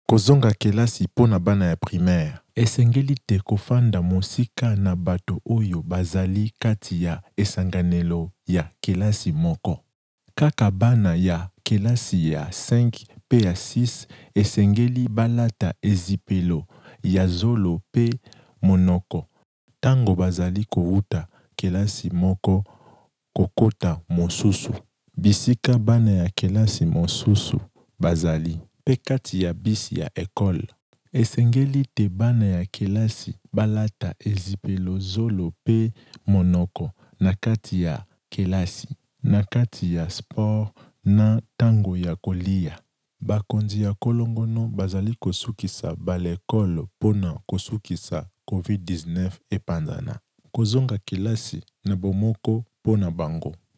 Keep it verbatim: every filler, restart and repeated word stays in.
Kozonga kelasi pona bana ya primaire. Esengeli te kofanda mosika na bato oyo bazali kati ya esanganelo ya kelasi moko. Kaka bana ya kelasi ya cinq pe ya six esengeli balata ezipelo ya zolo pe monoko. Tango bazali kouta kelasi moko kokota mosusu. Bisika bana ya kelasi mosusu bazali. Pe kati ya bisi ya ekole. Esengeli te bana ya kelasi balata ezipelo zolo pe monoko na kati ya kelasi. Na kati ya sport na tango ya kolia. Bakonzi ya kolongono bazali kosukisa balekolo pona kosukisa covid dix-neuf epanzana. Kozonga kelasi na bomoko pona bango.